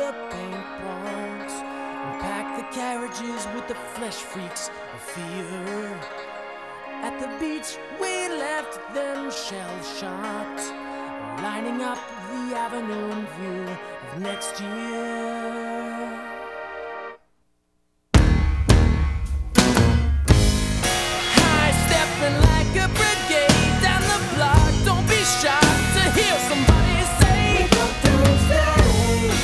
the paintballs and pack the carriages with the flesh freaks of fear. At the beach we left them shell-shocked, lining up the avenue in view of next year.